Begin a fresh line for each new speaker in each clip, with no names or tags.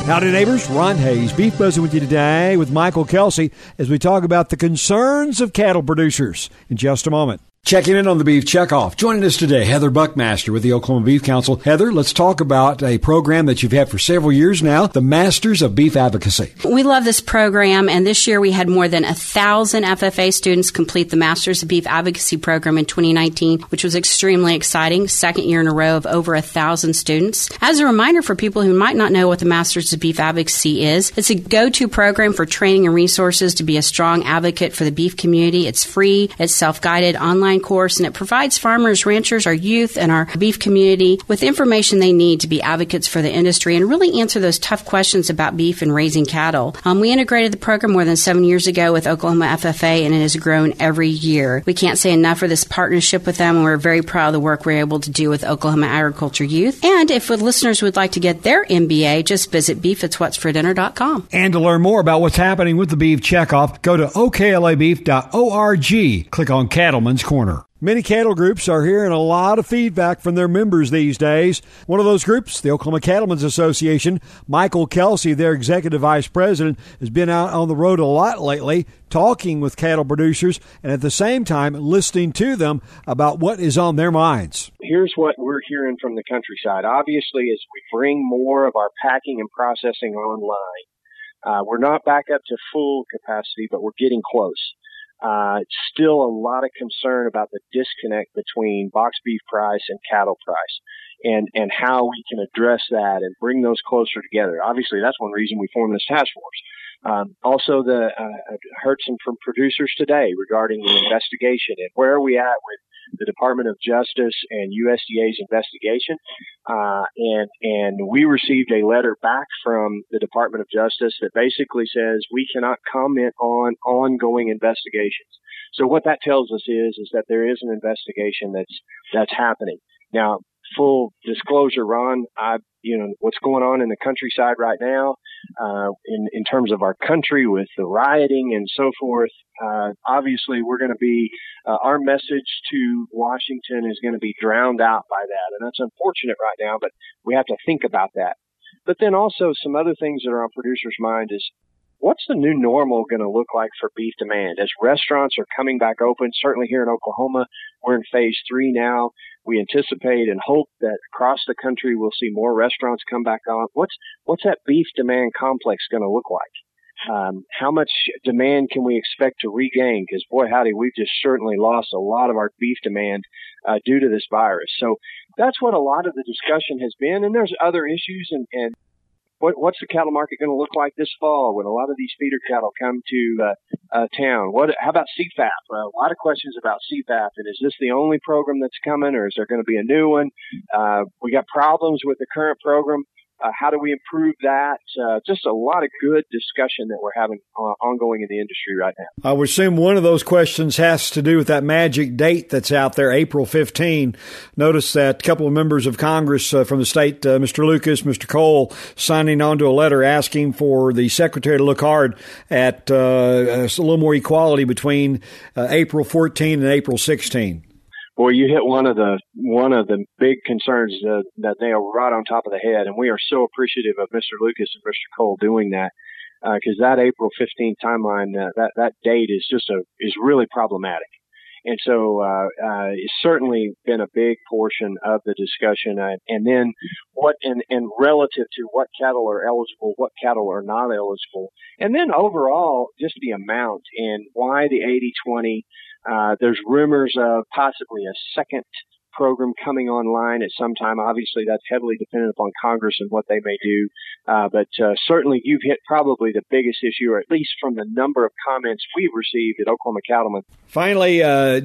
Howdy, neighbors. Ron Hayes, Beef Buzzing with you today with Michael Kelsey as we talk about the concerns of cattle producers in just a moment. Checking in on the Beef Checkoff. Joining us today, Heather Buckmaster with the Oklahoma Beef Council. Heather, let's talk about a program that you've had for several years now, the Masters of Beef Advocacy.
We love this program, and this year we had more than 1,000 FFA students complete the Masters of Beef Advocacy program in 2019, which was extremely exciting. Second year in a row of over 1,000 students. As a reminder for people who might not know what the Masters of Beef Advocacy is, it's a go-to program for training and resources to be a strong advocate for the beef community. It's free, it's self-guided online course, and it provides farmers, ranchers, our youth, and our beef community with information they need to be advocates for the industry and really answer those tough questions about beef and raising cattle. We integrated the program more than 7 years ago with Oklahoma FFA, and it has grown every year. We can't say enough for this partnership with them, and we're very proud of the work we're able to do with Oklahoma Agriculture Youth. And if listeners would like to get their MBA, just visit beefitswhatsfordinner.com.
And to learn more about what's happening with the Beef Checkoff, go to oklabeef.org. Click on Cattleman's Corner. Many cattle groups are hearing a lot of feedback from their members these days. One of those groups, the Oklahoma Cattlemen's Association, Michael Kelsey, their executive vice president, has been out on the road a lot lately, talking with cattle producers and at the same time listening to them about what is on their minds.
Here's what we're hearing from the countryside. Obviously, as we bring more of our packing and processing online, we're not back up to full capacity, but we're getting close. Still a lot of concern about the disconnect between box beef price and cattle price and how we can address that and bring those closer together. Obviously, that's one reason we formed this task force. Also, I heard some from producers today regarding the investigation and where are we at with the Department of Justice and USDA's investigation. And we received a letter back from the Department of Justice that basically says we cannot comment on ongoing investigations. So what that tells us is that there is an investigation that's happening. Now, full disclosure, Ron, what's going on in the countryside right now, in terms of our country with the rioting and so forth, obviously we're going to be, our message to Washington is going to be drowned out by that. And that's unfortunate right now, but we have to think about that. But then also some other things that are on producers' mind is, what's the new normal going to look like for beef demand? As restaurants are coming back open, certainly here in Oklahoma, we're in phase 3 now. We anticipate and hope that across the country we'll see more restaurants come back on. What's that beef demand complex going to look like? How much demand can we expect to regain? Because, boy, howdy, we've just certainly lost a lot of our beef demand due to this virus. So that's what a lot of the discussion has been. And there's other issues and what's the cattle market going to look like this fall when a lot of these feeder cattle come to town? How about CFAP? A lot of questions about CFAP. And is this the only program that's coming, or is there going to be a new one? We got problems with the current program. How do we improve that? Just a lot of good discussion that we're having ongoing in the industry right now.
I would assume one of those questions has to do with that magic date that's out there, April 15. Notice that a couple of members of Congress from the state, Mr. Lucas, Mr. Cole, signing on to a letter asking for the Secretary to look hard at a little more equality between April 14 and April 16.
Boy, you hit one of the big concerns that they are right on top of the head, and we are so appreciative of Mr. Lucas and Mr. Cole doing that, because that April 15th timeline, that date is really problematic, and so it's certainly been a big portion of the discussion. And then and relative to what cattle are eligible, what cattle are not eligible, and then overall just the amount and why the 80-20. There's rumors of possibly a second program coming online at some time. Obviously, that's heavily dependent upon Congress and what they may do. But certainly you've hit probably the biggest issue, or at least from the number of comments we've received at Oklahoma Cattlemen. Finally,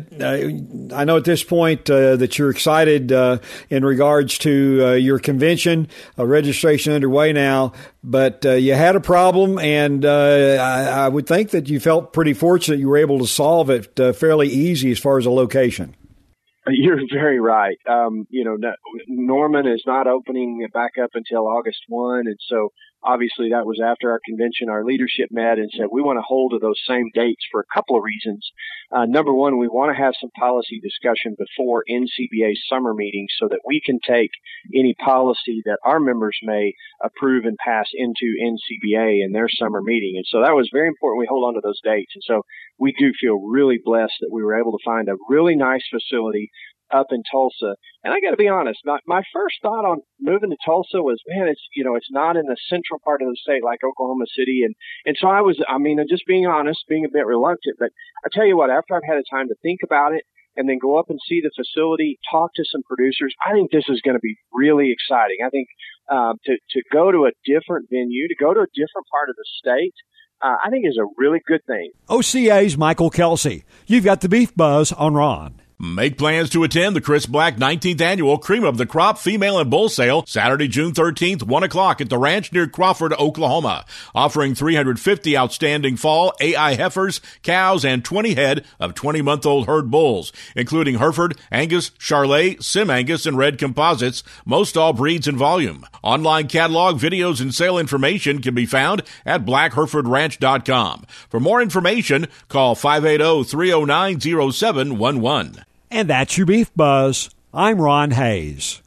I know at this point that you're excited in regards to your convention, registration underway now, but you had a problem, and I would think that you felt pretty fortunate you were able to solve it fairly easy as far as a location.
You're very right. Norman is not opening back up until August 1, and so obviously that was after our convention. Our leadership met and said we want to hold to those same dates for a couple of reasons. Number one, we want to have some policy discussion before NCBA's summer meeting so that we can take any policy that our members may approve and pass into NCBA in their summer meeting. And so that was very important. We hold on to those dates. And so we do feel really blessed that we were able to find a really nice facility up in Tulsa. And I got to be honest, my first thought on moving to Tulsa was, man, it's not in the central part of the state like Oklahoma City. And so just being honest, being a bit reluctant. But I tell you what, after I've had a time to think about it and then go up and see the facility, talk to some producers, I think this is going to be really exciting. I think to go to a different venue, to go to a different part of the state, I think is a really good thing.
OCA's Michael Kelsey. You've got the Beef Buzz on Ron.
Make plans to attend the Chris Black 19th Annual Cream of the Crop Female and Bull Sale, Saturday, June 13th, 1 o'clock at the ranch near Crawford, Oklahoma, offering 350 outstanding fall AI heifers, cows, and 20 head of 20-month-old herd bulls, including Hereford, Angus, Charolais, Sim Angus, and Red Composites, most all breeds and volume. Online catalog, videos, and sale information can be found at blackherefordranch.com. For more information, call 580-309-0711.
And that's your Beef Buzz. I'm Ron Hayes.